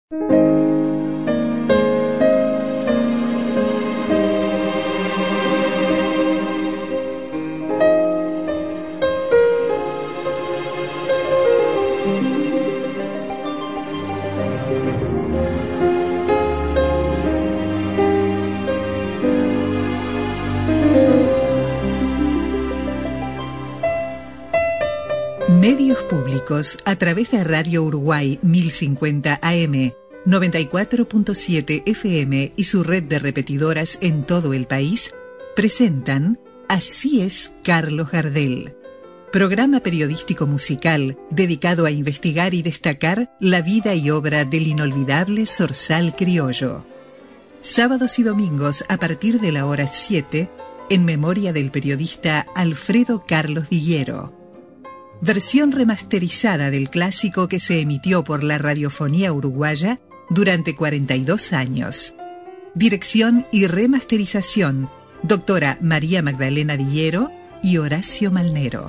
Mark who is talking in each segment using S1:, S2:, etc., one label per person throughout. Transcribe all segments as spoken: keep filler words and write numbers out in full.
S1: Medios públicos a través de Radio Uruguay mil cincuenta A M, noventa y cuatro punto siete F M y su red de repetidoras en todo el país presentan Así es Carlos Gardel, programa periodístico musical dedicado a investigar y destacar la vida y obra del inolvidable zorzal criollo. Sábados y domingos a partir de la hora siete, en memoria del periodista Alfredo Carlos Dillero. Versión remasterizada del clásico que se emitió por la radiofonía uruguaya durante cuarenta y dos años. Dirección y remasterización, doctora María Magdalena Dillero y Horacio Malnero.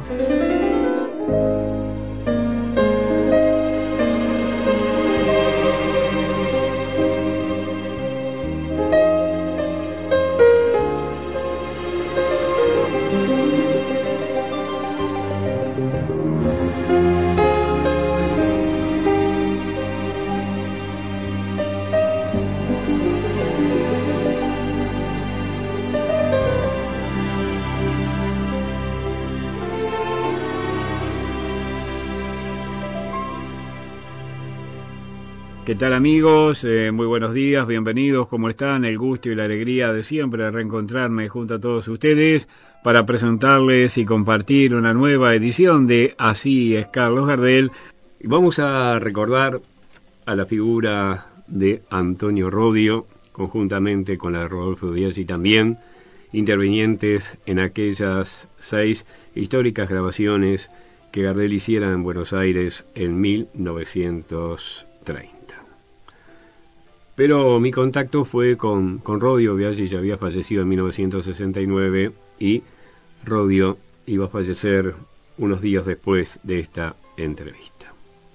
S2: ¿Qué tal, amigos? Eh, muy buenos días, bienvenidos, ¿cómo están? El gusto y la alegría de siempre de reencontrarme junto a todos ustedes para presentarles y compartir una nueva edición de Así es Carlos Gardel. Y vamos a recordar a la figura de Antonio Rodio, conjuntamente con la de Rodolfo Biaggi también, intervinientes en aquellas seis históricas grabaciones que Gardel hiciera en Buenos Aires en mil novecientos treinta. Pero mi contacto fue con, con Rodio. Biaggi ya había fallecido en mil novecientos sesenta y nueve y Rodio iba a fallecer unos días después de esta entrevista.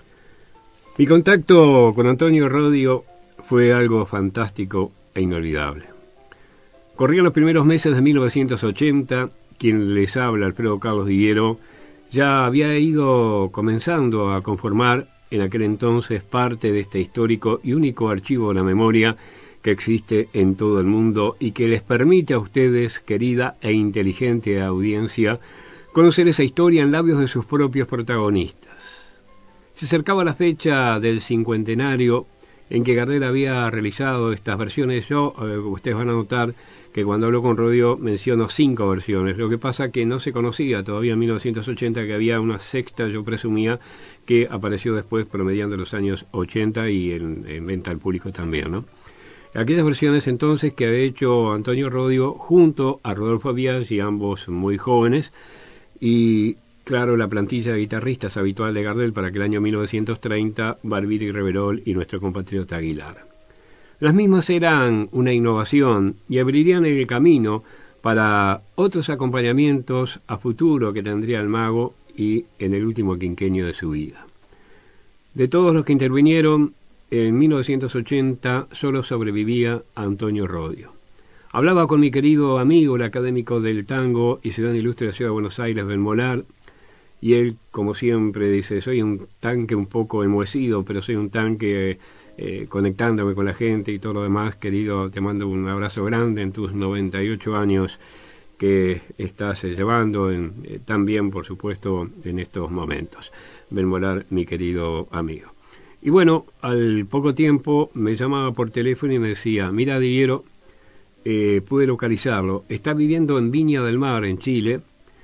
S2: Mi contacto con Antonio Rodio fue algo fantástico e inolvidable. Corrían los primeros meses de mil novecientos ochenta, quien les habla, Alfredo Carlos Dillero, ya había ido comenzando a conformar en aquel entonces parte de este histórico y único archivo de la memoria que existe en todo el mundo y que les permite a ustedes, querida e inteligente audiencia, conocer esa historia en labios de sus propios protagonistas. Se acercaba la fecha del cincuentenario en que Gardel había realizado estas versiones. Yo, eh, ustedes van a notar que cuando hablo con Rodio menciono cinco versiones. Lo que pasa que no se conocía todavía en mil novecientos ochenta que había una sexta, yo presumía, que apareció después promediando los años ochenta y en, en venta al público también, ¿no? Aquellas versiones entonces que había hecho Antonio Rodio junto a Rodolfo Biaggi, ambos muy jóvenes, y claro, la plantilla de guitarristas habitual de Gardel para aquel año mil novecientos treinta, Barbiri Reverol y nuestro compatriota Aguilar. Las mismas eran una innovación y abrirían el camino para otros acompañamientos a futuro que tendría el mago y en el último quinquenio de su vida. De todos los que intervinieron, en mil novecientos ochenta solo sobrevivía Antonio Rodio. Hablaba con mi querido amigo, el académico del tango y ciudadano ilustre de la ciudad de Buenos Aires, Benmolar, y él, como siempre, dice, soy un tanque un poco enmohecido, pero soy un tanque eh, conectándome con la gente y todo lo demás. Querido, te mando un abrazo grande en tus noventa y ocho años que estás eh, llevando en, eh, también, por supuesto, en estos momentos. Benmolar, mi querido amigo. Y bueno, al poco tiempo me llamaba por teléfono y me decía, mira, Dillero, eh, pude localizarlo, está viviendo en Viña del Mar, en Chile,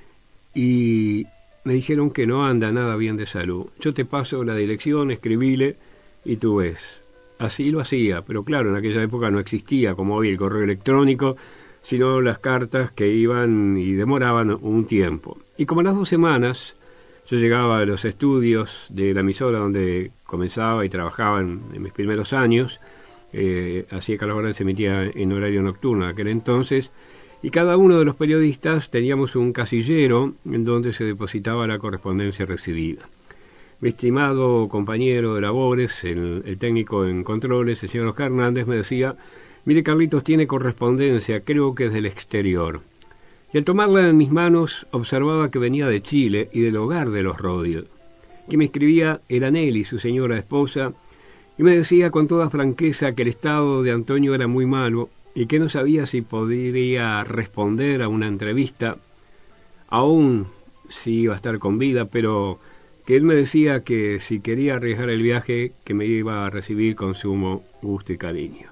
S2: y me dijeron que no anda nada bien de salud. Yo te paso la dirección, escribile y tú ves. Así lo hacía, pero claro, en aquella época no existía como hoy el correo electrónico, sino las cartas que iban y demoraban un tiempo. Y como a las dos semanas yo llegaba a los estudios de la emisora donde comenzaba y trabajaba en, en mis primeros años, eh, así que Carlos Gardel se emitía en horario nocturno en aquel entonces, y cada uno de los periodistas teníamos un casillero en donde se depositaba la correspondencia recibida. Mi estimado compañero de labores, el, el técnico en controles, el señor Oscar Hernández, me decía: mire, Carlitos, tiene correspondencia, creo que es del exterior. Y al tomarla en mis manos observaba que venía de Chile y del hogar de los Rodios. Que me escribía era Nelly, su señora esposa, y me decía con toda franqueza que el estado de Antonio era muy malo y que no sabía si podría responder a una entrevista, aún si iba a estar con vida, pero que él me decía que si quería arriesgar el viaje, que me iba a recibir con sumo gusto y cariño.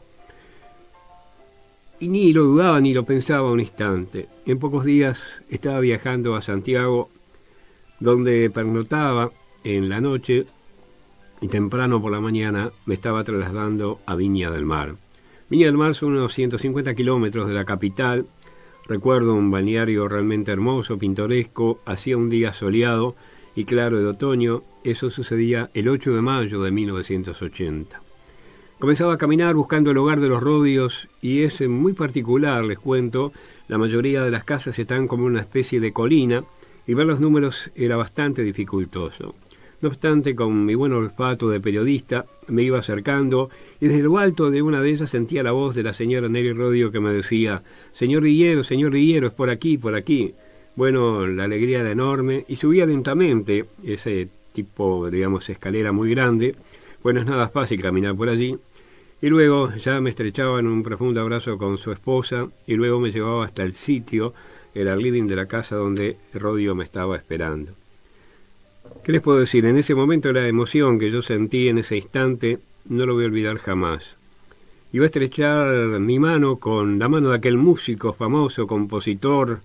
S2: Y ni lo dudaba ni lo pensaba un instante. En pocos días estaba viajando a Santiago, donde pernotaba en la noche y temprano por la mañana me estaba trasladando a Viña del Mar. Viña del Mar son unos ciento cincuenta kilómetros de la capital. Recuerdo un balneario realmente hermoso, pintoresco, hacía un día soleado y claro de otoño. Eso sucedía el ocho de mayo de mil novecientos ochenta. Comenzaba a caminar buscando el hogar de los Rodios y es muy particular, les cuento. La mayoría de las casas están como una especie de colina y ver los números era bastante dificultoso. No obstante, con mi buen olfato de periodista, me iba acercando y desde lo alto de una de ellas sentía la voz de la señora Nelly Rodio que me decía: señor Dillero, señor Dillero, es por aquí, por aquí. Bueno, la alegría era enorme y subía lentamente ese tipo, digamos, escalera muy grande. Bueno, es nada fácil caminar por allí. Y luego ya me estrechaba en un profundo abrazo con su esposa y luego me llevaba hasta el sitio, el living de la casa donde Rodio me estaba esperando. ¿Qué les puedo decir? En ese momento la emoción que yo sentí en ese instante no lo voy a olvidar jamás. Iba a estrechar mi mano con la mano de aquel músico famoso, compositor,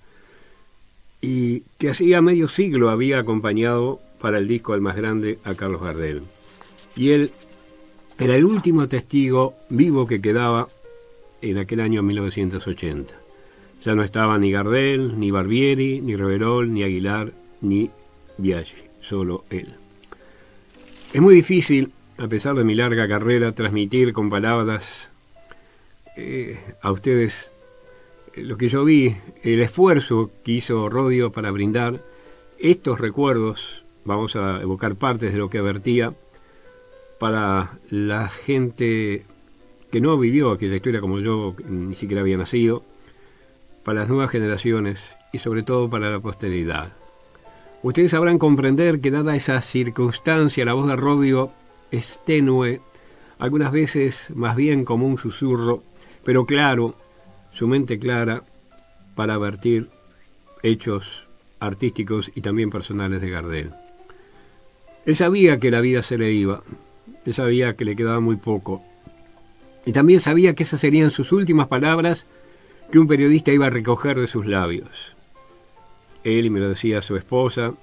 S2: y que hacía medio siglo había acompañado para el disco El Más Grande a Carlos Gardel. Y él era el último testigo vivo que quedaba en aquel año mil novecientos ochenta. Ya no estaba ni Gardel, ni Barbieri, ni Reverol, ni Aguilar, ni Biaggi, solo él. Es muy difícil, a pesar de mi larga carrera, transmitir con palabras eh, a ustedes eh, lo que yo vi, el esfuerzo que hizo Rodio para brindar estos recuerdos. Vamos a evocar partes de lo que vertía para la gente que no vivió aquella historia como yo, ni siquiera había nacido, para las nuevas generaciones y sobre todo para la posteridad. Ustedes sabrán comprender que dada esa circunstancia, la voz de Rodio es tenue, algunas veces más bien como un susurro, pero claro, su mente clara para vertir hechos artísticos y también personales de Gardel. Él sabía que la vida se le iba, él sabía que le quedaba muy poco, y también sabía que esas serían sus últimas palabras que un periodista iba a recoger de sus labios. Él, y me lo decía su esposa,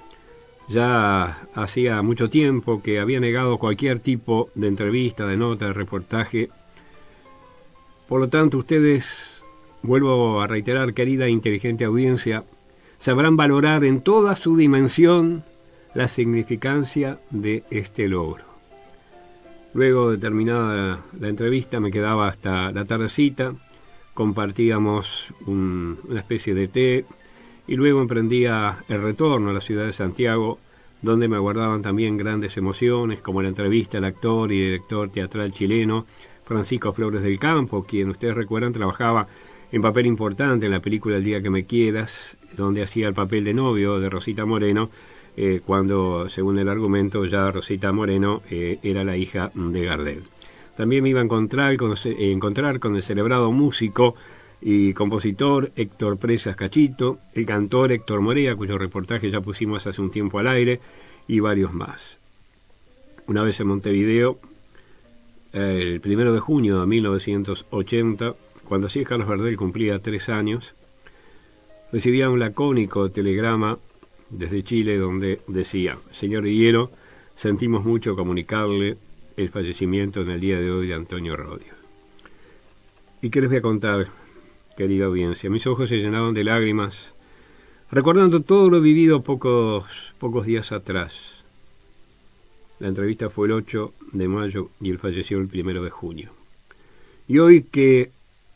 S2: ya hacía mucho tiempo que había negado cualquier tipo de entrevista, de nota, de reportaje. Por lo tanto, ustedes, vuelvo a reiterar, querida e inteligente audiencia, sabrán valorar en toda su dimensión la significancia de este logro. Luego de terminada la, la entrevista me quedaba hasta la tardecita, compartíamos un, una especie de té y luego emprendía el retorno a la ciudad de Santiago, donde me aguardaban también grandes emociones, como la entrevista al actor y director teatral chileno Francisco Flores del Campo, quien ustedes recuerdan trabajaba en papel importante en la película El Día que Me Quieras, donde hacía el papel de novio de Rosita Moreno, eh, cuando, según el argumento, ya Rosita Moreno eh, era la hija de Gardel. También me iba a encontrar con, eh, encontrar con el celebrado músico y compositor Héctor Presas Cachito, el cantor Héctor Morea, cuyo reportaje ya pusimos hace un tiempo al aire, y varios más. Una vez en Montevideo, el primero de junio de mil novecientos ochenta, cuando así Carlos Gardel cumplía tres años, recibía un lacónico telegrama desde Chile donde decía: señor Dillero, sentimos mucho comunicarle el fallecimiento en el día de hoy de Antonio Rodio. ¿Y qué les voy a contar, querida audiencia? Mis ojos se llenaban de lágrimas, recordando todo lo vivido pocos, pocos días atrás. La entrevista fue el ocho de mayo y él falleció el primero de junio. Y hoy que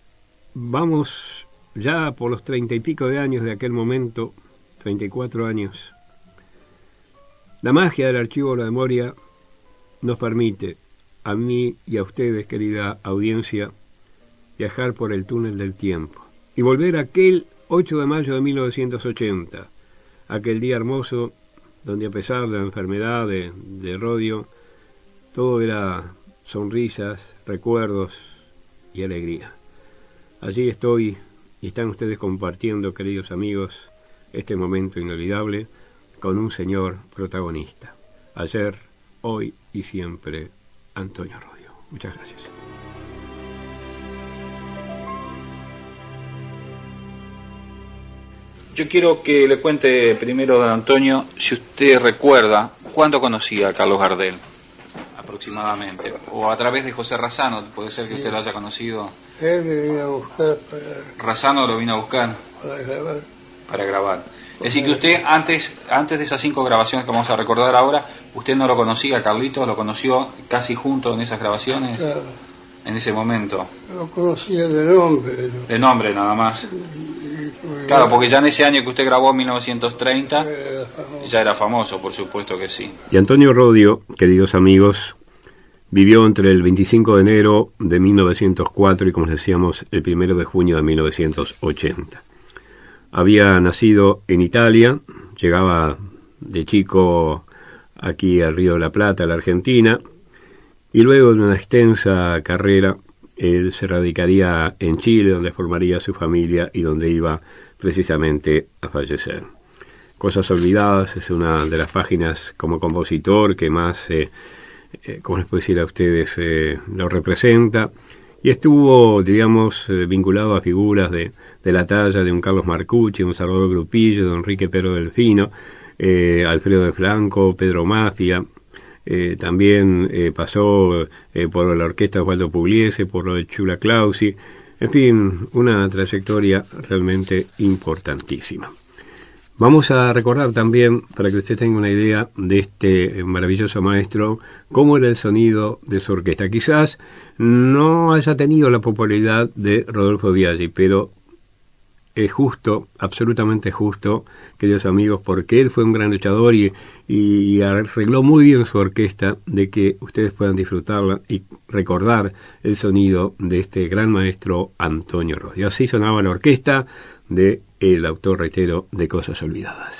S2: vamos ya por los treinta y pico de años de aquel momento, treinta y cuatro años, La magia del archivo de la memoria nos permite, a mí y a ustedes, querida audiencia, viajar por el túnel del tiempo y volver a aquel ocho de mayo de mil novecientos ochenta, aquel día hermoso donde, a pesar de la enfermedad de, de Rodio, todo era sonrisas, recuerdos y alegría. Allí estoy y están ustedes compartiendo, queridos amigos, este momento inolvidable con un señor protagonista. Ayer, hoy y siempre, Antonio Rodio. Muchas gracias.
S3: Yo quiero que le cuente primero, don Antonio, si usted recuerda cuándo conocía a Carlos Gardel, aproximadamente, o a través de José Razzano, puede ser que sí. Usted lo haya conocido.
S4: Él me vino a buscar para...
S3: Razzano lo vino a buscar
S4: para grabar.
S3: Para grabar. Es decir, que usted, antes antes de esas cinco grabaciones que vamos a recordar ahora, usted no lo conocía, Carlitos, lo conoció casi junto en esas grabaciones,
S4: Claro.
S3: En ese momento.
S4: Lo conocía de nombre. ¿No?
S3: De nombre nada más.
S4: Y, y, pues,
S3: Claro, porque ya en ese año que usted grabó, en mil novecientos treinta,
S4: era famoso.
S3: ya era famoso, por supuesto que sí.
S2: Y Antonio Rodio, queridos amigos, vivió entre el veinticinco de enero de mil novecientos cuatro y, como les decíamos, el primero de junio de mil novecientos ochenta. Había nacido en Italia, llegaba de chico aquí al Río de la Plata, a la Argentina, y luego de una extensa carrera, él se radicaría en Chile, donde formaría su familia y donde iba precisamente a fallecer. Cosas Olvidadas es una de las páginas como compositor que más, eh, eh, ¿cómo les puedo decir a ustedes?, eh, lo representa. Y estuvo, digamos, eh, vinculado a figuras de, de la talla de un Carlos Marcucci, un Salvador Grupillo, de Enrique Pero Delfino, eh, Alfredo de Franco, Pedro Mafia. Eh, también eh, pasó eh, por la orquesta de Osvaldo Pugliese, por lo de Chula Clausi. En fin, una trayectoria realmente importantísima. Vamos a recordar también, para que usted tenga una idea de este maravilloso maestro, cómo era el sonido de su orquesta. Quizás no haya tenido la popularidad de Rodolfo Biaggi, pero es justo, absolutamente justo, queridos amigos, porque él fue un gran luchador y, y arregló muy bien su orquesta, de que ustedes puedan disfrutarla y recordar el sonido de este gran maestro Antonio Rodio. Así sonaba la orquesta de el autor, reitero, de Cosas Olvidadas.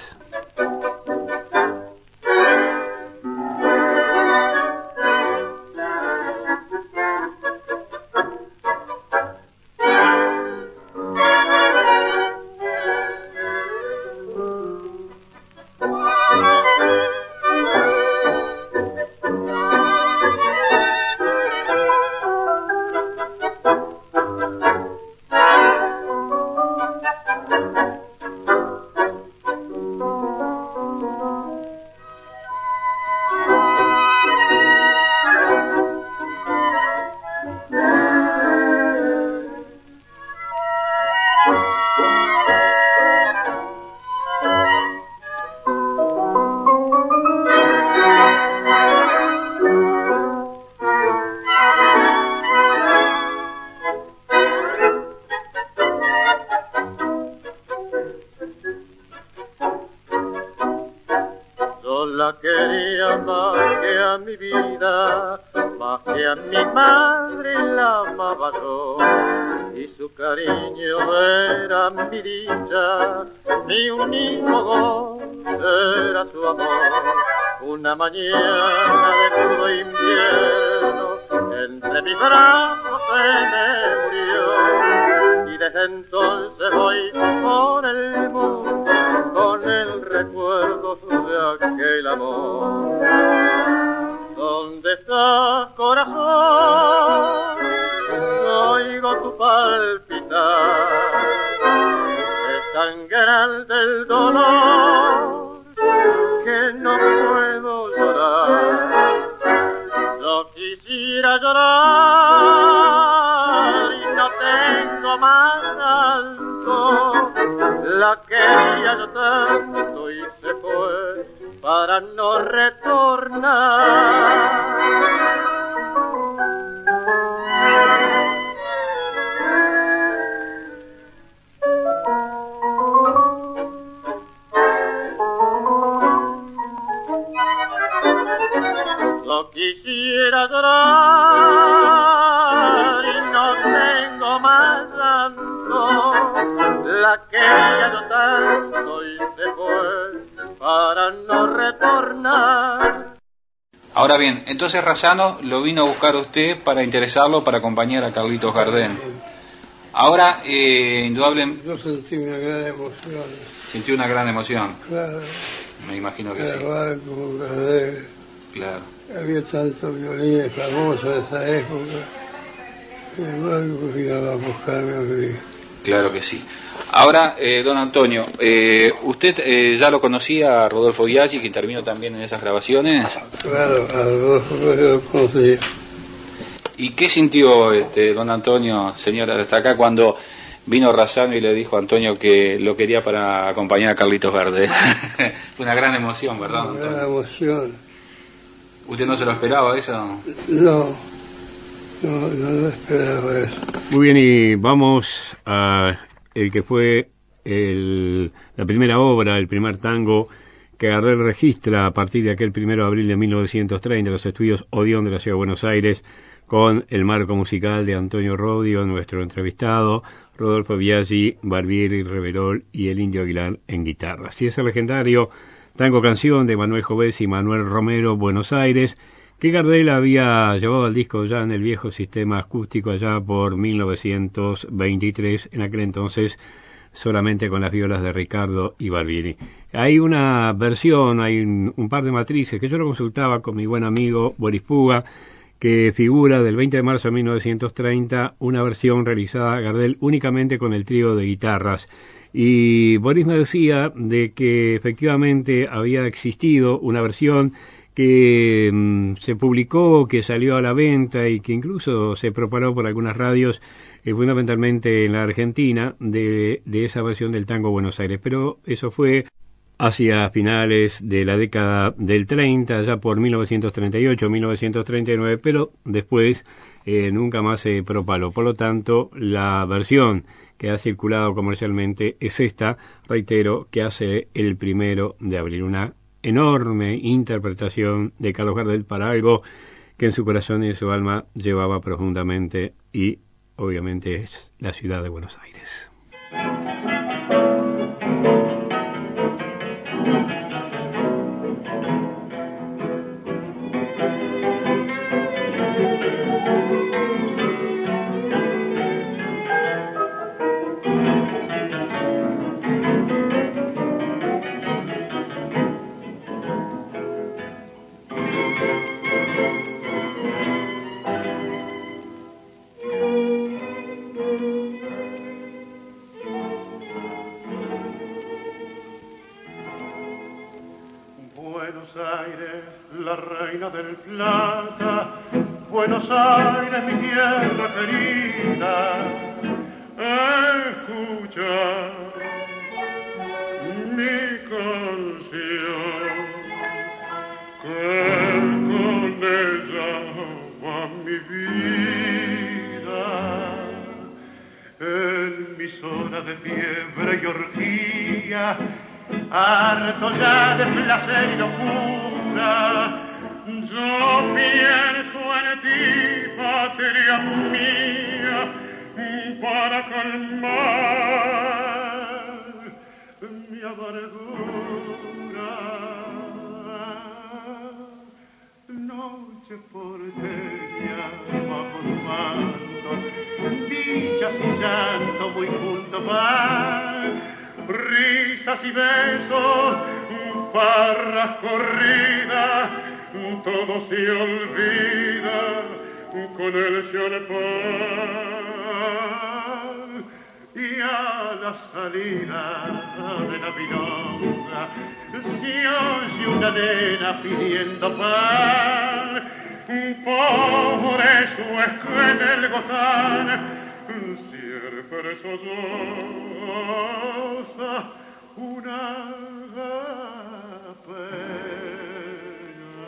S5: la quería yo tanto y se fue para no retornar.
S3: Ahora bien, entonces Razzano lo vino a buscar a usted para interesarlo, para acompañar a Carlitos Gardel. Ahora, eh, indudablemente...
S4: Yo sentí una gran emoción.
S3: Sintió una gran emoción.
S4: Claro.
S3: Me imagino que sí.
S4: Grabar con Gardel.
S3: Claro.
S4: Había tantos violines famosos de esa época. Sin embargo, vino a buscarme a mí.
S3: Claro que sí. Ahora, eh, don Antonio, eh, ¿usted eh, ya lo conocía a Rodolfo Biaggi, que intervino también en esas grabaciones?
S4: Claro, a Rodolfo yo lo conocía.
S3: ¿Y qué sintió este, don Antonio, señora, hasta acá, cuando vino Razzano y le dijo a Antonio que lo quería para acompañar a Carlitos Gardel? Fue una gran emoción, ¿verdad,
S4: Una
S3: Antonio?
S4: gran emoción.
S3: ¿Usted no se lo esperaba eso?
S4: No, no, no lo esperaba eso.
S2: Muy bien, y vamos a el que fue el, la primera obra, el primer tango que Gardel registra a partir de aquel primero de abril de mil novecientos treinta en los estudios Odeón de la Ciudad de Buenos Aires, con el marco musical de Antonio Rodio, nuestro entrevistado, Rodolfo Biaggi, Barbieri, Reverol y el Indio Aguilar en guitarras. Y es el legendario tango canción de Manuel Jovés y Manuel Romero, Buenos Aires, que Gardel había llevado al disco ya en el viejo sistema acústico allá por mil novecientos veintitrés, en aquel entonces solamente con las violas de Ricardo y Barbieri. Hay una versión, hay un, un par de matrices que yo lo consultaba con mi buen amigo Boris Puga, que figura del veinte de marzo de mil novecientos treinta, una versión realizada Gardel únicamente con el trío de guitarras. Y Boris me decía de que efectivamente había existido una versión que mmm, se publicó, que salió a la venta y que incluso se propagó por algunas radios, eh, fundamentalmente en la Argentina, de, de esa versión del tango Buenos Aires. Pero eso fue hacia finales de la década del treinta, ya por mil novecientos treinta y ocho, mil novecientos treinta y nueve, pero después eh, nunca más se propaló. Por lo tanto, la versión que ha circulado comercialmente es esta, reitero, que hace el primero de abril, una enorme interpretación de Carlos Gardel para algo que en su corazón y en su alma llevaba profundamente, y obviamente es la ciudad de Buenos Aires.
S6: La reina del Plata, Buenos Aires, mi tierra querida, escucha mi canción, que con ella va mi vida, en mis horas de fiebre y orgía, harto ya de placer y locura, yo pienso en ti, patria mía, para calmar mi amargura. Noche porteña bajo tu manto, dichas y llanto muy juntos van, risas y besos, farras corridas, todo se olvida con el champán. Y a la salida de la milonga se oye una nena pidiendo pan. Por eso es que en el gozán siempre solloza una pena.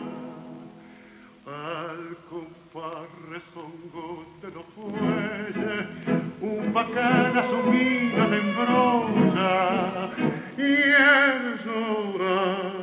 S6: Al compás rezongo de los fuelles, un bacana su mina de embrolla, y el llorar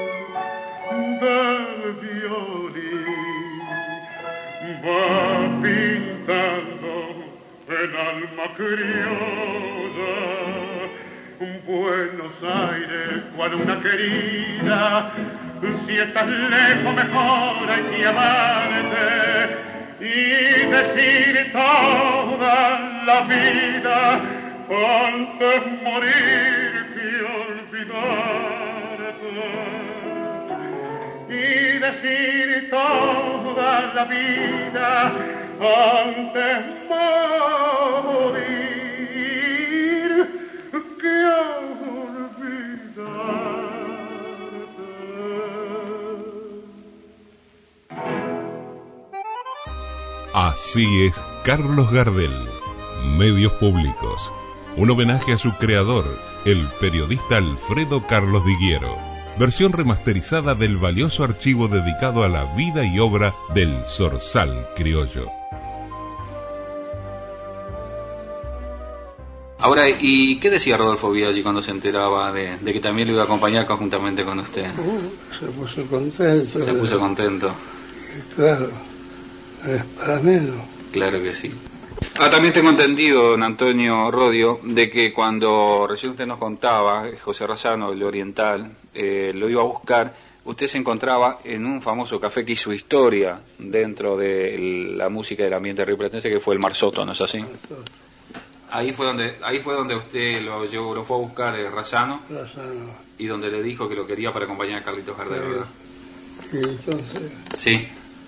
S6: del violín va pintando el alma criolla. Buenos Aires, cual una querida, si estás lejos mejor hay que amarte y decir toda la vida antes morir que olvidarte, y decir toda la vida antes morir que olvidarte.
S7: Así es Carlos Gardel. Medios Públicos. Un homenaje a su creador, el periodista Alfredo Carlos Diguiero. Versión remasterizada del valioso archivo dedicado a la vida y obra del Zorzal criollo.
S3: Ahora, ¿y qué decía Rodolfo Biaggi cuando se enteraba de, de que también lo iba a acompañar conjuntamente con usted?
S4: Uh, se puso contento.
S3: Se puso contento.
S4: Claro, es para menos.
S3: Claro que sí. Ah, también tengo entendido, don Antonio Rodio, de que cuando recién usted nos contaba, José Razzano, el oriental, eh, lo iba a buscar, usted se encontraba en un famoso café que hizo historia dentro de la música del ambiente rioplatense, que fue el Marzotto, ¿no es así?
S4: Marzotto.
S3: Ahí fue donde ahí fue donde usted lo llevó, lo fue a buscar eh, Razzano,
S4: Razzano.
S3: Y donde le dijo que lo quería para acompañar a Carlitos Gardel, ¿verdad?
S4: Y entonces
S3: sí.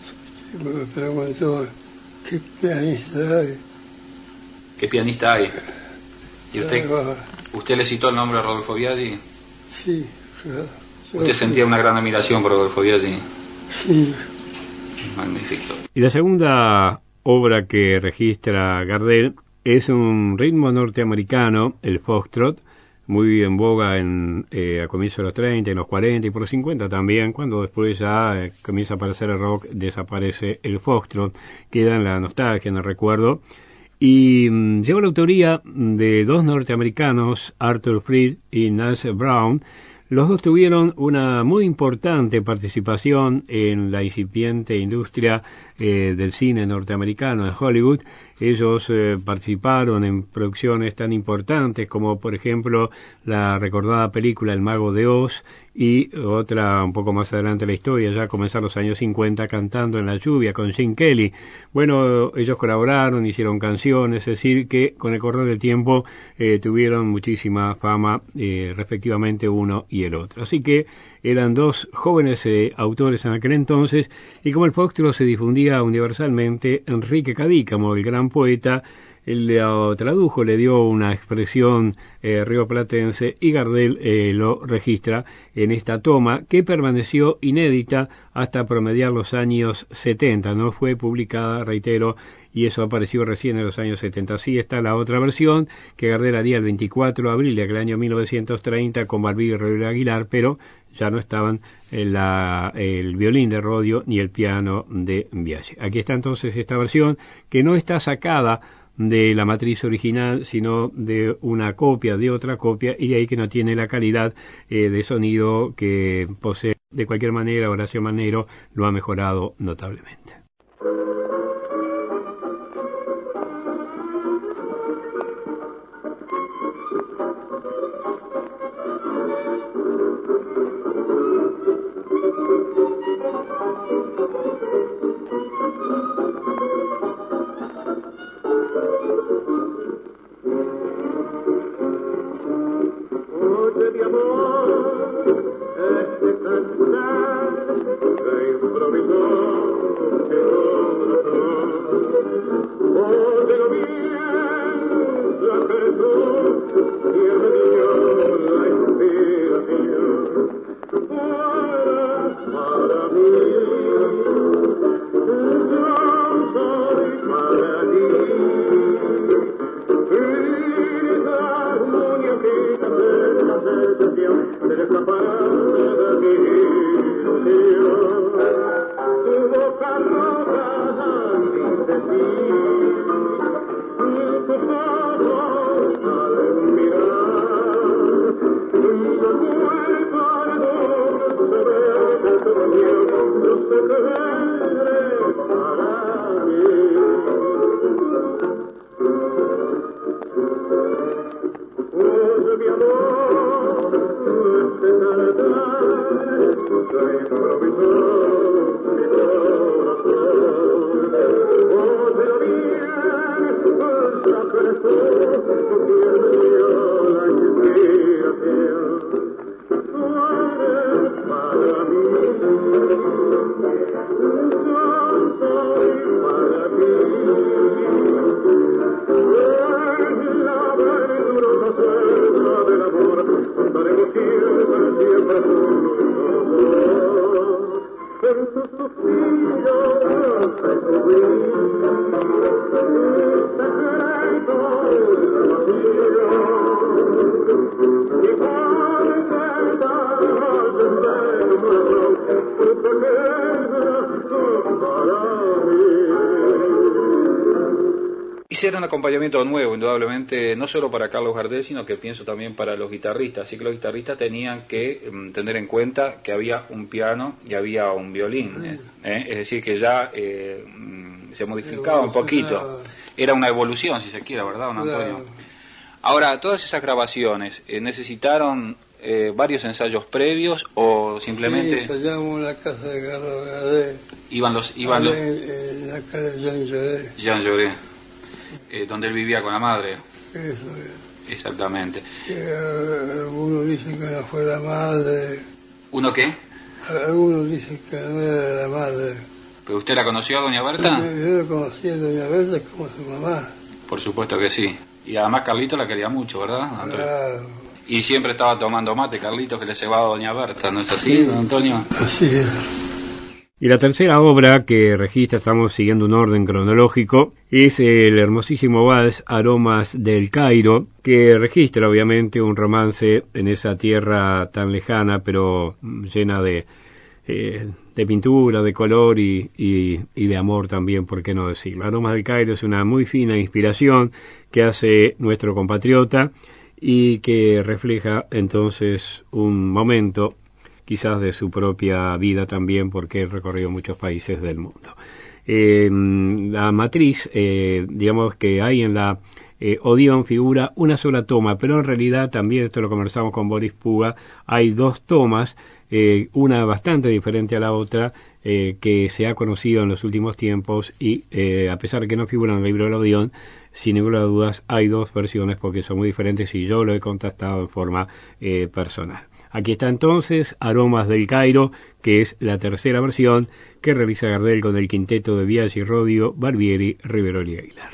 S4: me preguntó qué pianista hay.
S3: ¿Qué pianista hay? ¿Y usted, usted le citó el nombre de Rodolfo Biaggi?
S4: Sí. Yo,
S3: ¿Usted sentía una gran admiración por Rodolfo Biaggi?
S4: Sí.
S3: Magnífico.
S2: Y la segunda obra que registra Gardel es un ritmo norteamericano, el foxtrot, muy en boga en, eh, a comienzos de los treinta, en los cuarenta y por los cincuenta también, cuando después ya eh, comienza a aparecer el rock, desaparece el foxtrot, queda en la nostalgia, en el recuerdo, y mmm, lleva la autoría de dos norteamericanos, Arthur Freed y Nance Brown. Los dos tuvieron una muy importante participación en la incipiente industria eh, del cine norteamericano en Hollywood. Ellos eh, participaron en producciones tan importantes como, por ejemplo, la recordada película El Mago de Oz y otra un poco más adelante en la historia, ya a comenzar los años cincuenta, Cantando en la lluvia con Gene Kelly. Bueno, ellos colaboraron, hicieron canciones, es decir, que con el correr del tiempo eh, tuvieron muchísima fama, eh, respectivamente uno y el otro. Así que eran dos jóvenes eh, autores en aquel entonces, y como el foxtrot se difundía universalmente, Enrique Cadícamo, el gran poeta, él lo tradujo, le dio una expresión eh, rioplatense, y Gardel eh, lo registra en esta toma que permaneció inédita hasta promediar los años setenta, no fue publicada, reitero, y eso apareció recién en los años setenta. Sí está la otra versión que Gardel haría el veinticuatro de abril del año mil novecientos treinta con Balbío y Raúl Aguilar, pero ya no estaban en la, el violín de Rodio ni el piano de Biaggi. Aquí está entonces esta versión que no está sacada de la matriz original, sino de una copia de otra copia, y de ahí que no tiene la calidad eh, de sonido que posee. De cualquier manera, Horacio Manero lo ha mejorado notablemente.
S6: Mira
S3: Hicieron un acompañamiento nuevo, indudablemente, no solo para Carlos Gardel, sino que pienso también para los guitarristas. Así que los guitarristas tenían que um, tener en cuenta que había un piano y había un violín. ¿eh? ¿Eh? Es decir, que ya eh, um, se modificaba un poquito. Era una evolución, si se quiere, ¿verdad, don Antonio? Ahora, todas esas grabaciones, eh, ¿necesitaron eh, varios ensayos previos o simplemente...?
S4: Sí, ensayamos en la casa de Carlos Gardel.
S3: Iban los... Iban los...
S4: En, en la calle Jean Jaurès.
S3: Jean Jaurès. Eh, donde él vivía con la madre.
S4: Eso es.
S3: Exactamente.
S4: Eh, algunos dicen que no fue la madre.
S3: ¿Uno qué?
S4: Algunos dicen que no era la madre.
S3: ¿Pero usted la conoció a doña Berta?
S4: Yo, yo la conocí a doña Berta como su mamá.
S3: Por supuesto que sí. Y además Carlito la quería mucho, ¿verdad, Antonio?
S4: Claro.
S3: Y siempre estaba tomando mate, Carlito, que le llevaba a doña Berta, ¿no es así, don Antonio?
S4: Así es.
S2: Y la tercera obra que registra, estamos siguiendo un orden cronológico, es el hermosísimo vals Aromas del Cairo, que registra obviamente un romance en esa tierra tan lejana, pero llena de, eh, de pintura, de color y, y, y de amor también, por qué no decirlo. Aromas del Cairo es una muy fina inspiración que hace nuestro compatriota y que refleja entonces un momento quizás de su propia vida también, porque he recorrido muchos países del mundo. Eh, la matriz, eh, digamos que hay en la eh, Odeón figura una sola toma, pero en realidad también, esto lo conversamos con Boris Puga, hay dos tomas, eh, una bastante diferente a la otra, eh, que se ha conocido en los últimos tiempos y eh, a pesar de que no figura en el libro del Odeón, sin ninguna duda hay dos versiones porque son muy diferentes y yo lo he contactado en forma eh, personal. Aquí está entonces Aromas del Cairo, que es la tercera versión que realiza Gardel con el quinteto de Biaggi, Rodio, Barbieri, Riverol y Aguilar.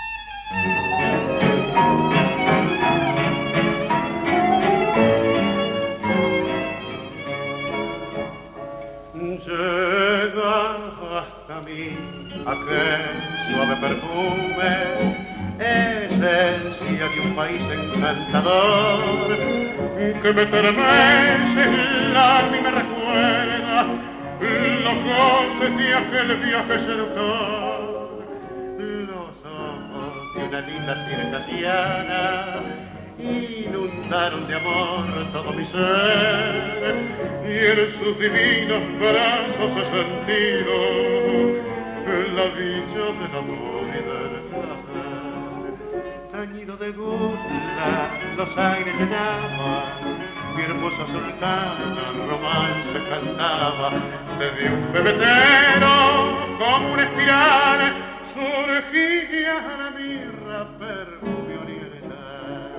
S6: Llega hasta mí aquel suave perfume, esencia de un país encantador, que me estremece el alma y me recuerda los goces de aquel viaje seductor. Los ojos de una linda circasiana inundaron de amor todo mi ser, y en sus divinos brazos he sentido la dicha del amor y del placer. Tañido de gula, los aires llenaban, mi hermosa sultana romance cantaba, desde un bebetero como una espiral surgía la mirra perfume oriental.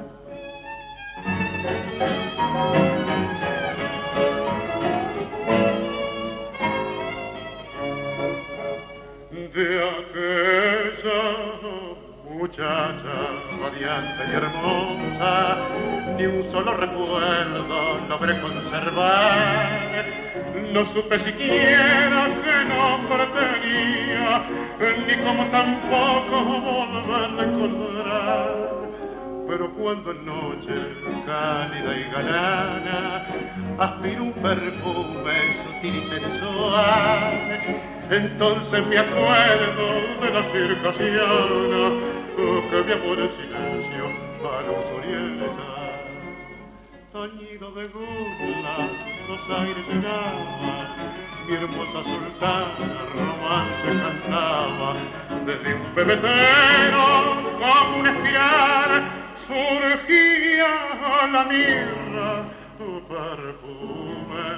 S6: De aquella muchacha radiante y hermosa, ni un solo recuerdo logré conservar. No supe siquiera qué nombre tenía, ni como tampoco volver a recordar. Pero cuando en noche cálida y galana aspiro un perfume sutil y sensual, entonces me acuerdo de la circasiana que mi amor en silencio a luz oriental. Tañido de gula, los aires llenaban, mi hermosa sultana romance cantaba, desde un bebetero como una espiral surgía la mirra, tu perfume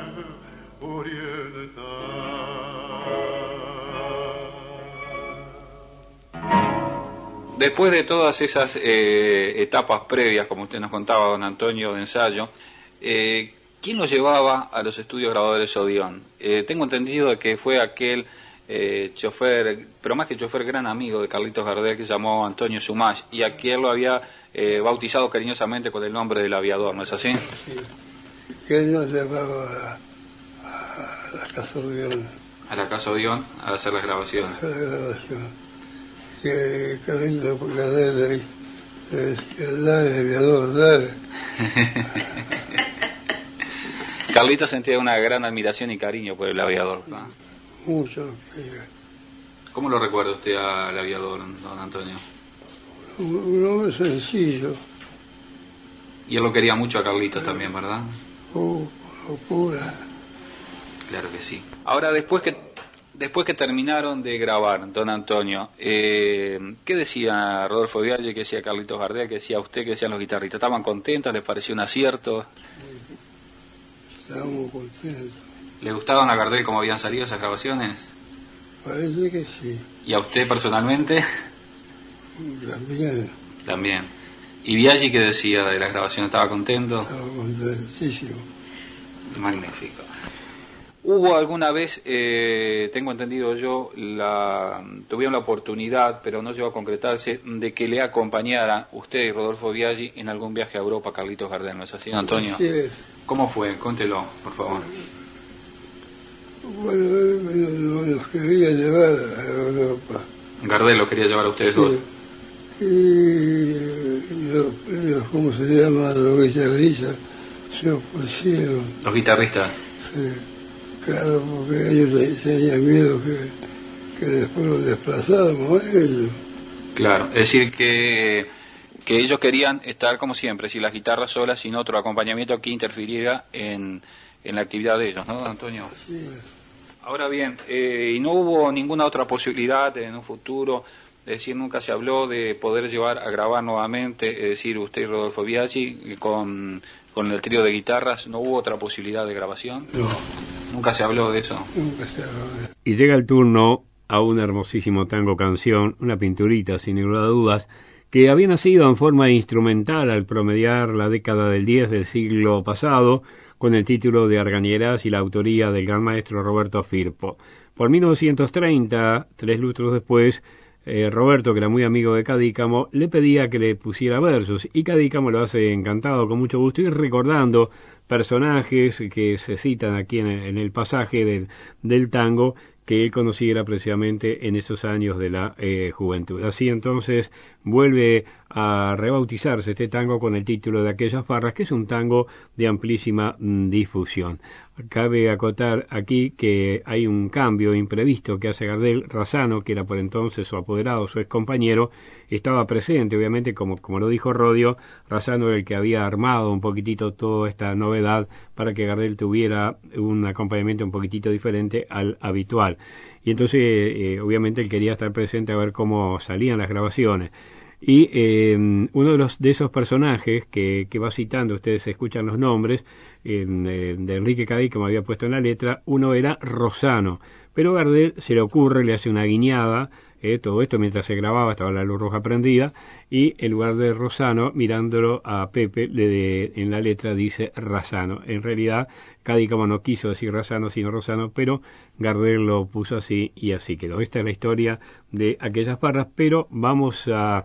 S6: oriental.
S3: Después de todas esas eh, etapas previas, como usted nos contaba, don Antonio, de ensayo, eh, ¿quién lo llevaba a los estudios grabadores Odeón? Eh, tengo entendido de que fue aquel eh, chofer, pero más que chofer, gran amigo de Carlitos Gardel, que se llamó Antonio Sumach, y a quien lo había eh, bautizado cariñosamente con el nombre del aviador, ¿no es así?
S4: Sí. Que él nos llevaba a, a la casa Odeón.
S3: A la casa Odeón a hacer las grabaciones.
S4: A hacer la grabación. Que Carlitos Gardel le, le decía, dale, aviador, dale.
S3: Carlitos sentía una gran admiración y cariño por el aviador, ¿no?
S4: Mucho lo quería.
S3: ¿Cómo lo recuerda usted al aviador, don Antonio?
S4: Un, un hombre sencillo.
S3: Y él lo quería mucho a Carlitos también, ¿verdad?
S4: Oh, locura.
S3: Claro que sí. Ahora, después que después que terminaron de grabar, don Antonio, eh, ¿qué decía Rodolfo Biaggi, qué decía Carlitos Gardel, qué decía usted, qué decían los guitarristas? ¿Estaban contentos? ¿Les pareció un acierto?
S4: Sí. Estábamos contentos.
S3: ¿Le gustaban a Gardel cómo habían salido esas grabaciones?
S4: Parece que sí.
S3: ¿Y a usted personalmente?
S4: También.
S3: También. ¿Y Biaggi qué decía de las grabaciones? ¿Estaba contento?
S4: Estaba contentísimo.
S3: Magnífico. ¿Hubo alguna vez, eh, tengo entendido yo, la, tuvieron la oportunidad, pero no llegó a concretarse, de que le acompañara usted y Rodolfo Biaggi en algún viaje a Europa, Carlitos Gardel, ¿no es así, Antonio?
S4: Así es.
S3: ¿Cómo fue? Cuéntelo, por favor.
S4: Bueno, él nos quería llevar a Europa.
S3: Gardel lo quería llevar a ustedes
S4: Sí.
S3: dos.
S4: Y los, los, ¿cómo se llama? Los guitarristas se opusieron.
S3: Los guitarristas.
S4: Sí. Claro, porque ellos tenían miedo que, que después los desplazáramos a ellos.
S3: Claro, es decir que, que ellos querían estar como siempre, sin las guitarras solas, sin otro acompañamiento que interfiriera en, en la actividad de ellos, ¿no, Antonio?
S4: Así es.
S3: Ahora bien, eh, ¿y no hubo ninguna otra posibilidad en un futuro? Es decir, nunca se habló de poder llevar a grabar nuevamente, es decir, usted y Rodolfo Biaggi con, con el trío de guitarras, ¿no hubo otra posibilidad de grabación?
S4: No.
S3: ¿Nunca se habló de eso?
S4: Nunca se habló de eso.
S2: Y llega el turno a un hermosísimo tango canción, una pinturita sin ninguna duda, que había nacido en forma instrumental al promediar la década del diez del siglo pasado, con el título de Argañeras y la autoría del gran maestro Roberto Firpo. Por mil novecientos treinta, tres lustros después, eh, Roberto, que era muy amigo de Cadícamo, le pedía que le pusiera versos, y Cadícamo lo hace encantado, con mucho gusto, y recordando personajes que se citan aquí en el, en el pasaje del, del tango que él conociera precisamente en esos años de la eh, juventud. Así entonces vuelve a rebautizarse este tango con el título de Aquellas Farras, que es un tango de amplísima mm, difusión. Cabe acotar aquí que hay un cambio imprevisto que hace Gardel. Razzano, que era por entonces su apoderado, su ex compañero, estaba presente, obviamente, como, como lo dijo Rodio. Razzano era el que había armado un poquitito toda esta novedad para que Gardel tuviera un acompañamiento un poquitito diferente al habitual. Y entonces, eh, obviamente, él quería estar presente a ver cómo salían las grabaciones. Y eh, uno de los de esos personajes que, que va citando, ustedes escuchan los nombres, eh, de Enrique Cadí, que me había puesto en la letra, uno era Rossano, pero Gardel se le ocurre, le hace una guiñada, eh, todo esto mientras se grababa, estaba la luz roja prendida, y en lugar de Rossano, mirándolo a Pepe, le de, en la letra dice Razzano. En realidad, Cadí como no quiso decir Razzano, sino Rossano, pero Gardel lo puso así y así quedó. Esta es la historia de Aquellas Farras, pero vamos a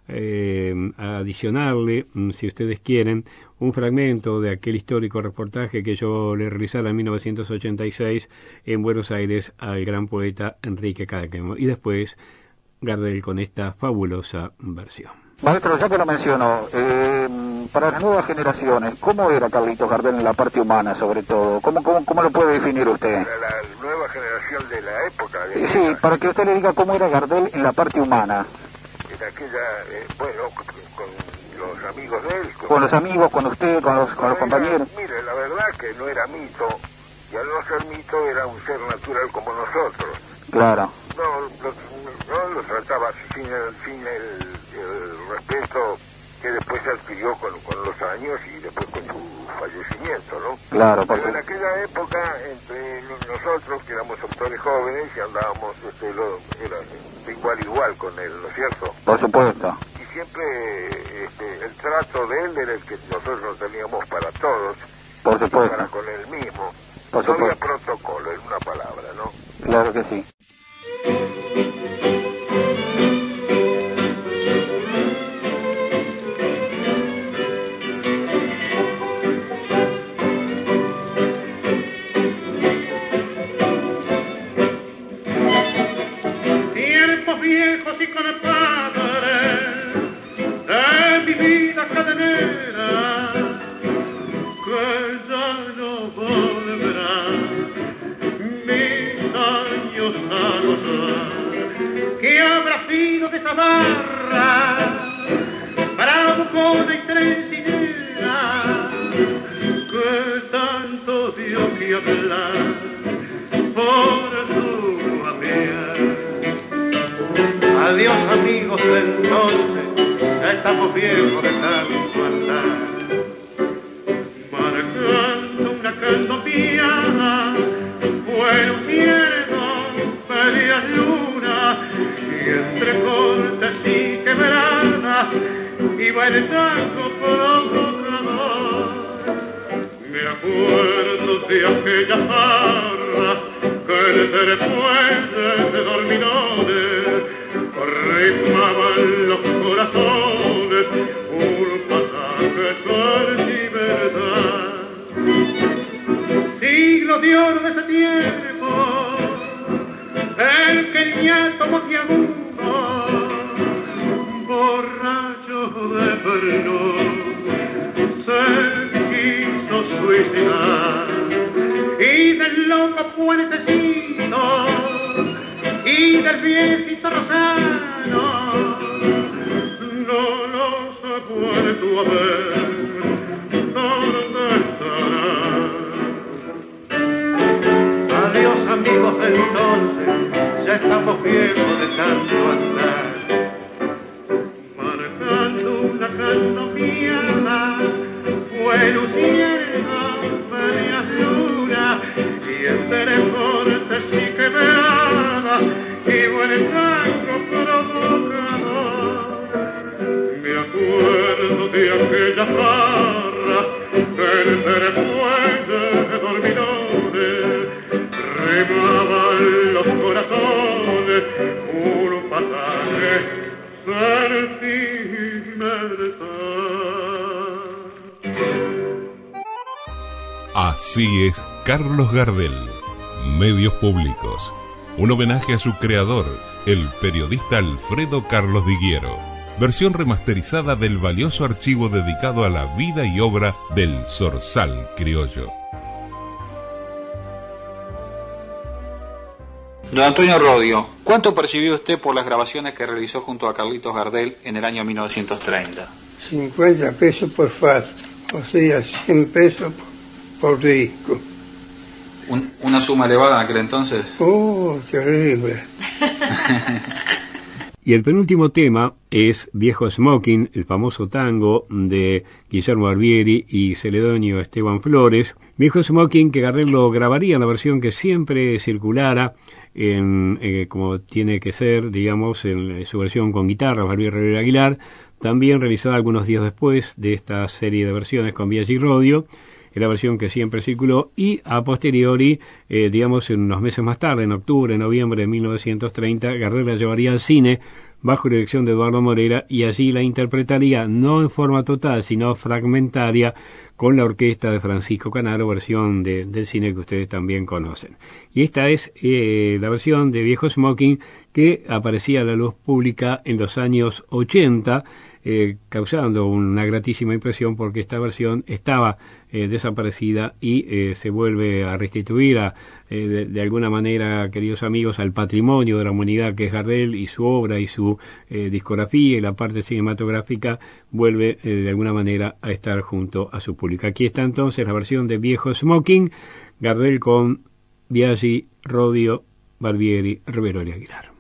S2: Eh, a adicionarle, si ustedes quieren, un fragmento de aquel histórico reportaje que yo le realizara en mil novecientos ochenta y seis en Buenos Aires al gran poeta Enrique Cadícamo, y después Gardel con esta fabulosa versión.
S8: Maestro, ya que lo menciono, eh, para las nuevas generaciones, ¿cómo era Carlitos Gardel en la parte humana, sobre todo? ¿Cómo, cómo, cómo lo puede definir usted?
S9: Para la nueva generación de la época. De
S8: sí,
S9: la...
S8: para que usted le diga cómo era Gardel en la parte humana.
S9: En aquella, eh, bueno, con, con los amigos de él. Con,
S8: con los amigos, con usted, con los, con los
S9: era,
S8: compañeros.
S9: Mire, la verdad que no era mito, y al no ser mito era un ser natural como nosotros.
S8: Claro.
S9: No, lo, no lo trataba sin el, sin el, el respeto que después adquirió con, con los años y después con su fallecimiento, ¿no?
S8: Claro, porque...
S9: Pero en aquella época, entre los nosotros, que éramos actores jóvenes y andábamos este, lo, era, de igual a igual con él, ¿no es cierto?
S8: Por supuesto.
S9: Y siempre este, el trato de él era el que nosotros teníamos para todos,
S8: por supuesto,
S9: para con él mismo.
S8: Por
S9: no
S8: supuesto.
S9: había protocolo, en una palabra, ¿no?
S8: Claro que sí.
S6: Tiempos viejos y con padres de mi vida cadenera, que ya no volverán mis años a gozar. ¿Qué habrá sido de esa barra, bravucona y trencillera, que tanto dio que hablar por su amiga? Adiós amigos de entonces, ya estamos viejos de tanto andar, marcando una candomía, fueron cielo, feliz luna, y entre cortes y quebradas, iba el tango provocador. Me acuerdo de aquella farra que después de dormidones ritmaban los corazones, un pasaje por libertad. Siglos de oro de ese tiempo, el que el ñato motiagudo, borracho de perdón, se quiso suicidar, y del loco puentecito, y del viejito Rosano, no los he vuelto a ver. ¿Dónde estarán? Adiós amigos de entonces, ya estamos viejos de tanto andar, marcando una candomía, fue luciendo medias luna, y entre cortes y quebradas, y buen tango provocador. Me acuerdo de aquella farra que después de dormidones remaban los corazones, un pasaje sin
S7: Así es Carlos Gardel. Medios Públicos. Un homenaje a su creador, el periodista Alfredo Carlos Diguiero. Versión remasterizada del valioso archivo dedicado a la vida y obra del zorzal criollo.
S3: Don Antonio Rodio, ¿cuánto percibió usted por las grabaciones que realizó junto a Carlitos Gardel en el año mil novecientos treinta?
S4: cincuenta pesos por fato, o sea, cien pesos por, por disco.
S3: Un, ¿Una suma elevada en aquel entonces?
S4: Oh, terrible.
S2: Y el penúltimo tema es Viejo Smoking, el famoso tango de Guillermo Barbieri y Celedonio Esteban Flores. Viejo Smoking que Gardel lo grabaría en la versión que siempre circulara, en, eh, como tiene que ser, digamos, en su versión con guitarra, Barbieri Rivera Aguilar, también realizada algunos días después de esta serie de versiones con Biaggi y Rodio. La versión que siempre circuló, y a posteriori, eh, digamos, en unos meses más tarde, en octubre, noviembre de mil novecientos treinta, Gardel la llevaría al cine bajo dirección de Eduardo Moreira, y allí la interpretaría no en forma total, sino fragmentaria, con la orquesta de Francisco Canaro, versión de, del cine que ustedes también conocen. Y esta es eh, la versión de Viejo Smoking que aparecía a la luz pública en los años ochenta, Eh, causando una gratísima impresión porque esta versión estaba eh, desaparecida y eh, se vuelve a restituir a, eh, de, de alguna manera, queridos amigos, al patrimonio de la humanidad que es Gardel, y su obra y su eh, discografía y la parte cinematográfica vuelve eh, de alguna manera a estar junto a su público. Aquí está entonces la versión de Viejo Smoking, Gardel con Biaggi, Rodio, Barbieri, Rivero y Aguilar.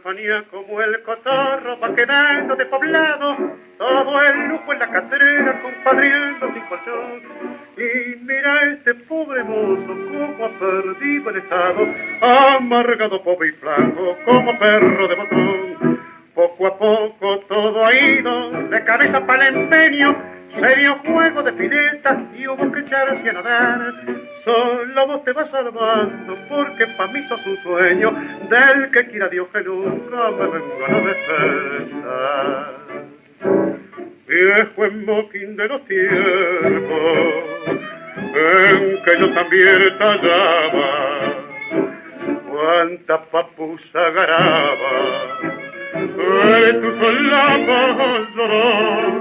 S6: Estefanía como el cotorro va quedando de poblado, todo el lujo en la catrera, compadriendo sin colchón. Y mira este pobre mozo como ha perdido el estado, amargado, pobre y flaco, como perro de botón. Poco a poco todo ha ido de cabeza para el empeño, se dio juego de filetas y hubo que echarse a nadar. Solo vos te vas salvando porque pa' mí sos un sueño del que quiera Dios que nunca me vengan a despertar. Viejo emoquín de los tiempos en que yo también tallaba, cuánta papusa garaba de tu solapa lloró,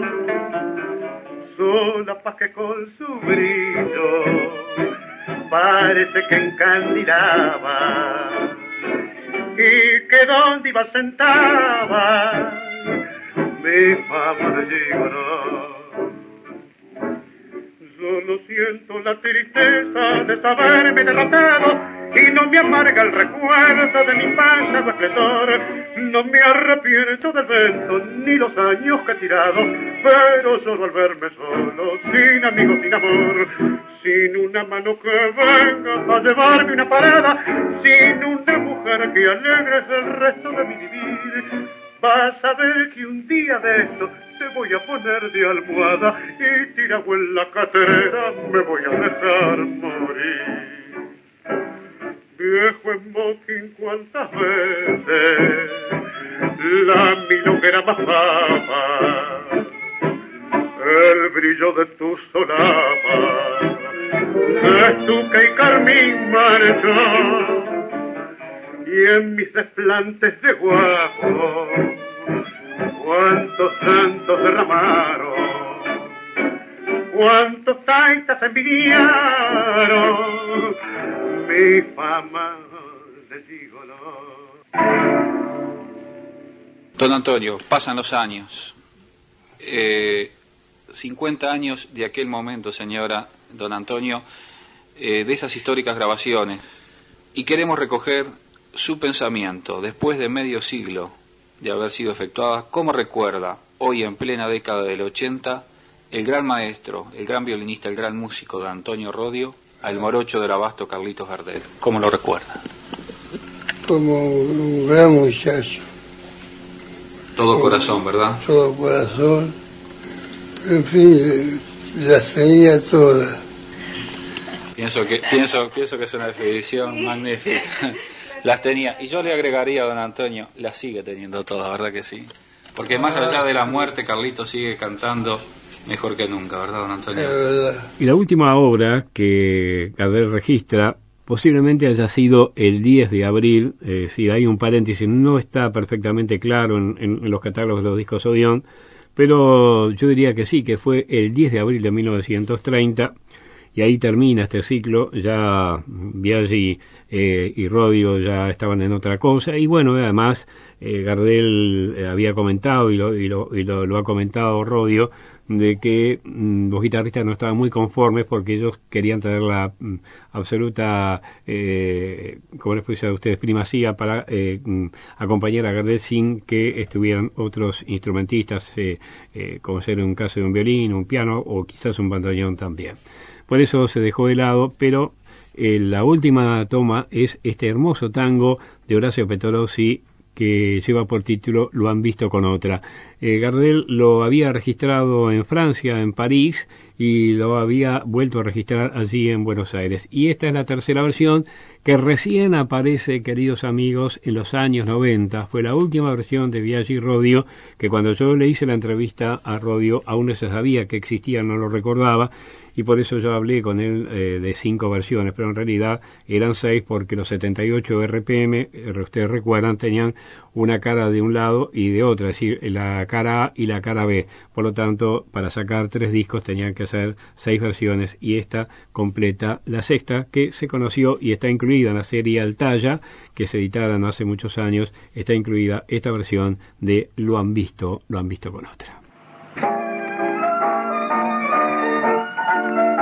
S6: solapa que con su brillo parece que encandilaba, y que donde iba sentaba mi fama de gigolo. Solo siento la tristeza de saberme derrotado y no me amarga el recuerdo de mi pasado esplendor. No me arrepiento del vento ni los años que he tirado, pero solo al verme solo, sin amigos, sin amor, sin una mano que venga a llevarme una parada, sin una mujer que alegre el resto de mi vivir, vas a ver que un día de esto te voy a poner de almohada y tirado en la catrera me voy a dejar morir. Viejo emoquín, cuántas veces la milonguera bajaba, el brillo de tu solapa, de estuque y carmín marchó, y en mis desplantes de guapo cuántos santos derramaron, cuántos taitas envidiaron mi fama de gigolo.
S3: Don Antonio, pasan los años. Eh, cincuenta años de aquel momento, señora, don Antonio, eh, de esas históricas grabaciones. Y queremos recoger su pensamiento, después de medio siglo de haber sido efectuada. ¿Cómo recuerda, hoy en plena década del ochenta, el gran maestro, el gran violinista, el gran músico de Antonio Rodio, al morocho del abasto Carlitos Gardel? ¿Cómo lo recuerda?
S4: Como un gran muchacho.
S3: Todo corazón, ¿verdad?
S4: Todo corazón. En fin, las tenía todas.
S3: Pienso que, pienso, pienso que es una definición magnífica. Las tenía. Y yo le agregaría, don Antonio, las sigue teniendo todas, ¿verdad que sí? Porque más allá de la muerte, Carlitos sigue cantando mejor que nunca, ¿verdad, don Antonio?
S4: Es verdad.
S2: Y la última obra que Gardel registra posiblemente haya sido el diez de abril, es decir, hay un paréntesis, no está perfectamente claro en, en, en los catálogos de los discos Odeón, pero yo diría que sí, que fue el diez de abril de mil novecientos treinta, y ahí termina este ciclo. Ya Biaggi eh, y Rodio ya estaban en otra cosa, y bueno, además eh, Gardel eh, había comentado, y, lo, y, lo, y lo, lo ha comentado Rodio, de que mmm, los guitarristas no estaban muy conformes porque ellos querían tener la mmm, absoluta, eh, como les puse a ustedes, primacía para eh, mmm, acompañar a Gardel sin que estuvieran otros instrumentistas, eh, eh, como ser un caso de un violín, un piano o quizás un bandoneón también. Por eso se dejó de lado, pero eh, la última toma es este hermoso tango de Horacio Petrossi, que lleva por título Lo han visto con otra. Eh, Gardel lo había registrado en Francia, en París, y lo había vuelto a registrar allí en Buenos Aires. Y esta es la tercera versión que recién aparece, queridos amigos, en los años noventa. Fue la última versión de Biaggi y Rodio, que cuando yo le hice la entrevista a Rodio aún no se sabía que existía, no lo recordaba, y por eso yo hablé con él eh, de cinco versiones, pero en realidad eran seis porque los setenta y ocho R P M, ustedes recuerdan, tenían una cara de un lado y de otra, es decir, la cara A y la cara B. Por lo tanto, para sacar tres discos tenían que hacer seis versiones, y esta completa la sexta, que se conoció y está incluida en la serie Altaya, que se editaron hace muchos años. Está incluida esta versión de Lo han visto, lo han visto con otra.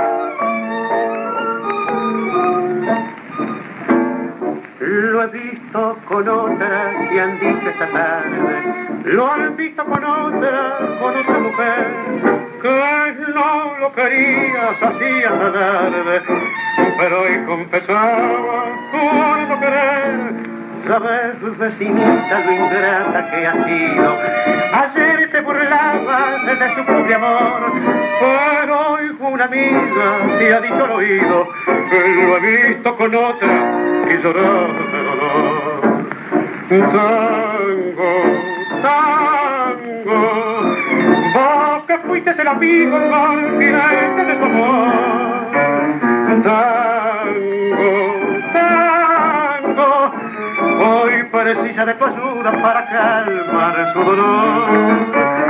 S6: Lo he visto visto con otra que han dicho esta tarde, lo han visto con otra, con otra mujer, que no lo querías así hasta tarde, pero hoy confesaba con no querer. Sabes, vecinita, lo ingrata que ha sido. Ayer te burlabas de su propio amor, pero hoy una amiga te ha dicho al oído, lo he visto con otra y llorar de dolor. Tango, tango, vos que fuiste el amigo confidente de su amor. Tango, tango, hoy precisa de tu ayuda para calmar su dolor.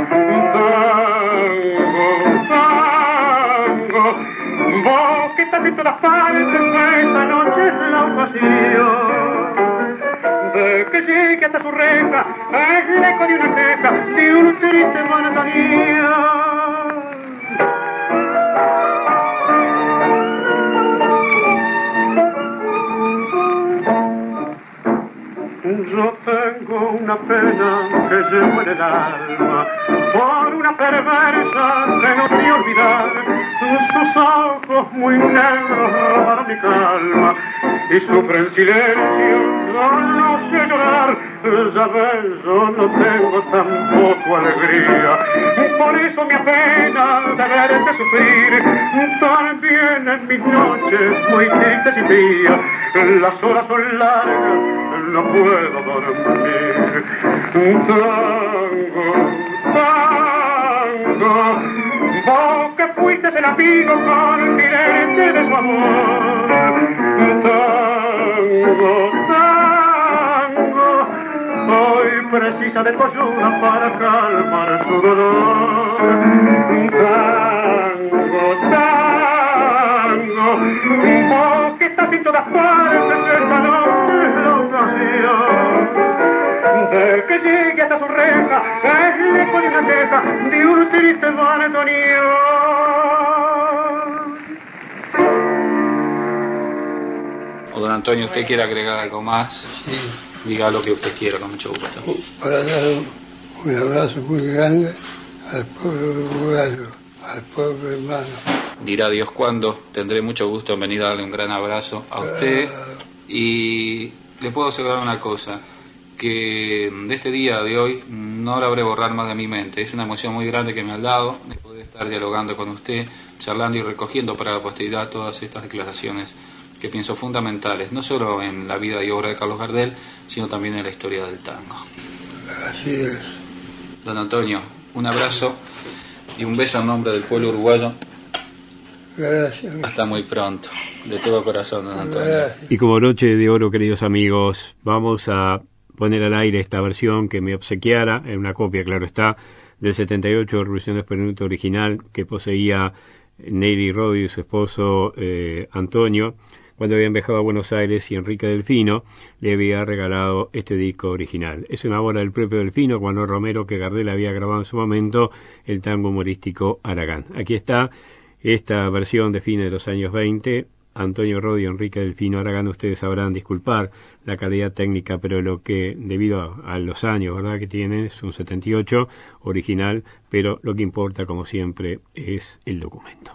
S6: Tango, tango, vos que estás en todas partes, esta noche es la ocasión de que llegue hasta tu reja el eco de una queja, de un triste monotonía. Yo tengo una pena que llevo en el alma por una perversa que no sé olvidar. Sus ojos muy negros robaron mi calma y sufre en silencio, yo no sé llorar. Ya ves, yo no tengo tampoco alegría, por eso me apena de verte sufrir. También en mis noches muy tristes y frías, las horas son largas, no puedo dormir. Tango, tango, vos que fuiste el amigo confidente de su amor. Tango, tango, hoy precisa de tu ayuda para calmar su dolor. Tango, tango, vos que estás en todas partes, esta noche es la ocasión de que llegue hasta su reja el eco de una queja, de un triste monotonía.
S3: O don Antonio, ¿usted quiere agregar algo más? Sí. Diga lo que usted quiera, con mucho gusto.
S4: Para dar un, un abrazo muy grande al pueblo uruguayo, al pueblo hermano.
S3: Dirá Dios cuándo, tendré mucho gusto en venir a darle un gran abrazo a usted. Y le puedo asegurar una cosa, que de este día de hoy no la habré borrar más de mi mente. Es una emoción muy grande que me ha dado de poder estar dialogando con usted, charlando y recogiendo para la posteridad todas estas declaraciones que pienso fundamentales, no solo en la vida y obra de Carlos Gardel, sino también en la historia del tango.
S4: Así es.
S3: Don Antonio, un abrazo y un beso en nombre del pueblo uruguayo.
S4: Gracias.
S3: Hasta muy pronto, de todo corazón, don Antonio.
S4: Gracias.
S2: Y como broche de oro, queridos amigos, vamos a poner al aire esta versión que me obsequiara, en una copia, claro está, del setenta y ocho Revoluciones por Minuto original que poseía Nelly Rodio y su esposo eh, Antonio, cuando habían viajado a Buenos Aires, y Enrique Delfino le había regalado este disco original. Es una obra del propio Delfino, Juan Romero, que Gardel había grabado en su momento, el tango humorístico Aragán. Aquí está esta versión de fines de los años veinte, Antonio Rodio, Enrique Delfino Aragán. Ustedes sabrán disculpar la calidad técnica, pero lo que, debido a, a los años, ¿verdad?, que tiene, es un setenta y ocho original, pero lo que importa, como siempre, es el documento.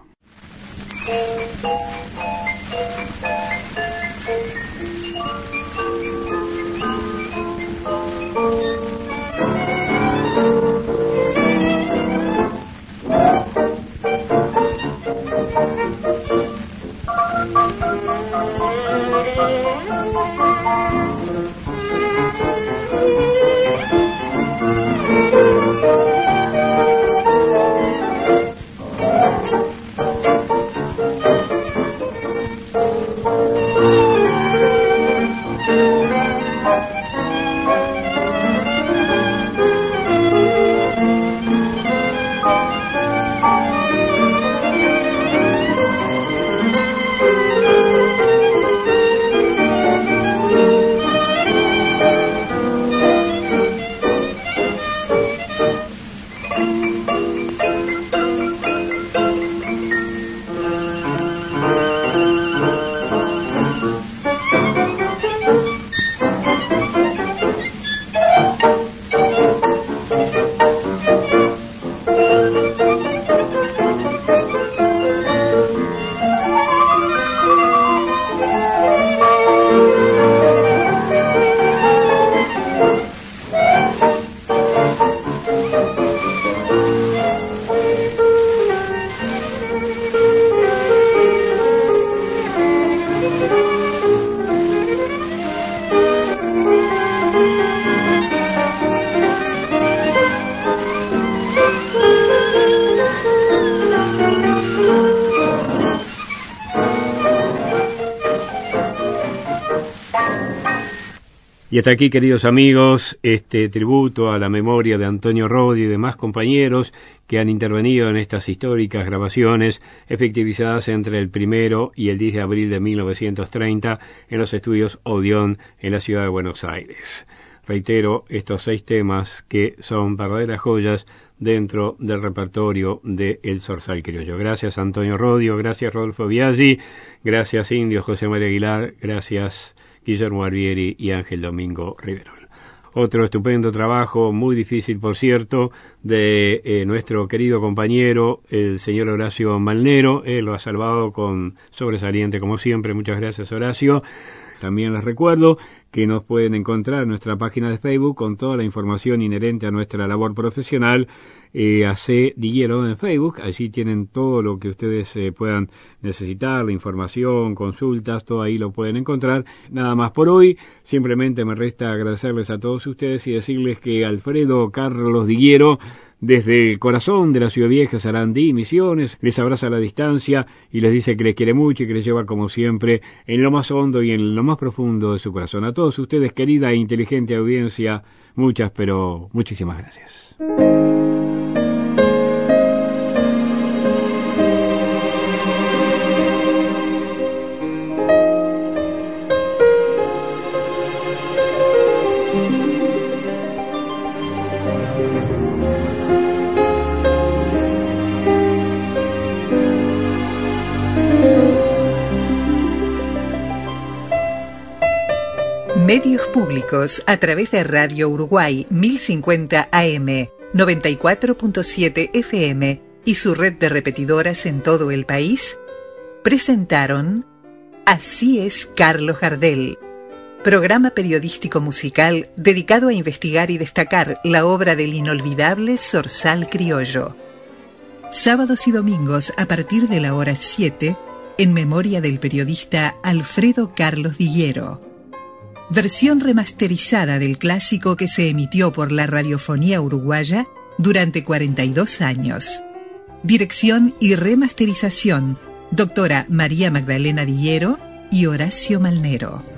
S2: Y hasta aquí, queridos amigos, este tributo a la memoria de Antonio Rodio y demás compañeros que han intervenido en estas históricas grabaciones efectivizadas entre el primero y el diez de abril de mil novecientos treinta en los estudios Odeón en la ciudad de Buenos Aires. Reitero, estos seis temas que son verdaderas joyas dentro del repertorio de El Zorzal Criollo. Gracias, Antonio Rodio, gracias, Rodolfo Biaggi, gracias, Indio José María Aguilar, gracias, Guillermo Barbieri y Ángel Domingo Riverol. Otro estupendo trabajo, muy difícil por cierto, de eh, nuestro querido compañero, el señor Horacio Malnero. Él lo ha salvado con sobresaliente como siempre. Muchas gracias, Horacio. También les recuerdo que nos pueden encontrar en nuestra página de Facebook con toda la información inherente a nuestra labor profesional, eh, A C Diguero en Facebook. Allí tienen todo lo que ustedes eh, puedan necesitar, la información, consultas, todo ahí lo pueden encontrar. Nada más por hoy, simplemente me resta agradecerles a todos ustedes y decirles que Alfredo Carlos Diguero, desde el corazón de la Ciudad Vieja, Sarandí, Misiones, les abraza a la distancia y les dice que les quiere mucho y que les lleva como siempre en lo más hondo y en lo más profundo de su corazón. A todos ustedes, querida e inteligente audiencia, muchas, pero muchísimas gracias.
S1: Medios públicos a través de Radio Uruguay mil cincuenta A M, noventa y cuatro punto siete F M y su red de repetidoras en todo el país presentaron Así es Carlos Gardel, programa periodístico musical dedicado a investigar y destacar la obra del inolvidable Zorzal Criollo. Sábados y domingos a partir de la hora siete, en memoria del periodista Alfredo Carlos Diguero. Versión remasterizada del clásico que se emitió por la radiofonía uruguaya durante cuarenta y dos años. Dirección y remasterización, doctora María Magdalena Diguero y Horacio Malnero.